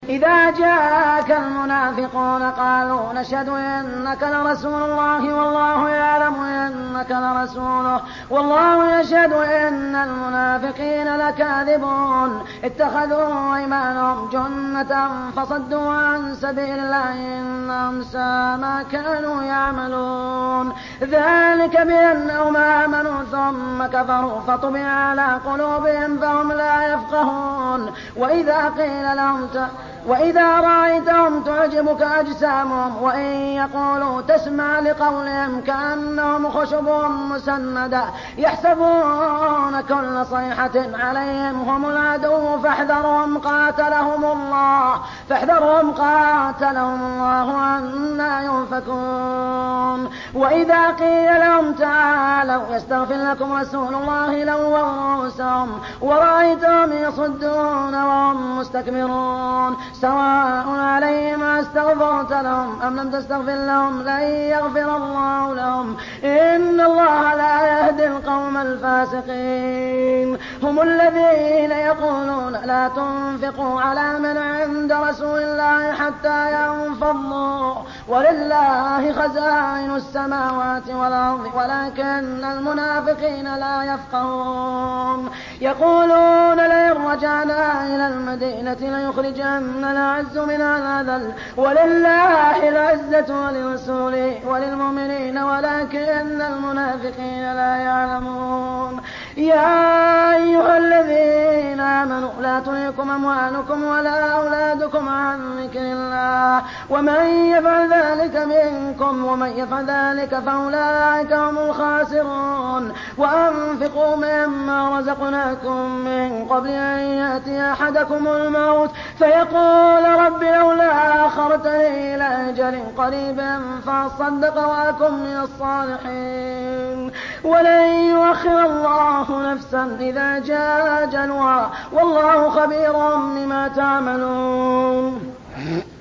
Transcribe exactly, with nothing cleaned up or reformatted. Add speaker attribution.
Speaker 1: إذا جاءك المنافقون قالوا نشهد إنك لرسول الله والله يعلم إنك لرسوله والله يشهد إن المنافقين لكاذبون اتخذوا أيمانهم جنة فصدوا عن سبيل الله إنهم ساء ما كانوا يعملون ذلك بأنهم آمنوا ثم كفروا فطبع على قلوبهم فهم لا يفقهون وإذا قيل لهم ت... وإذا رأيتهم تعجبك أجسامهم وإن يقولوا تسمع لقولهم كأنهم خشب مسندة يحسبون كل صيحة عليهم هم العدو فاحذرهم قاتلهم الله فاحذرهم قاتلهم الله أنى يؤفكون وإذا قيل لهم تعالوا يستغفر لكم رسول الله لووا رؤوسهم ورأيتهم يصدون وهم مستكبرون سواء عليهم استغفرت لهم أم لم تستغفر لهم لن يغفر الله لهم إن الله لا يهدي القوم الفاسقين هم الذين يقولون لا تنفقوا على من عند رسول الله حتى ينفضوا ولله خزائن السماوات والأرض ولكن المنافقين لا يفقهون يقولون لئن رجعنا إلى المدينة ليخرجن الأعز من الأذل ولله العزة ولرسوله وللمؤمنين ولكن المنافقين لا يعلمون يا أيها الذين آمنوا لا تلهكم أموالكم ولا أولادكم عن ذكر الله ومن يفعل ذلك منكم ومن يفعل ذلك فأولئك هم الخاسرون وأنفقوا مما رزقناكم من قبل أن يأتي أحدكم الموت فيقول رب لولا أخرتني إلى أجل قريب فأصدق وأكن من الصالحين ولن يؤخر الله نفسا إذا جاء أجلها والله خبير بما تعملون.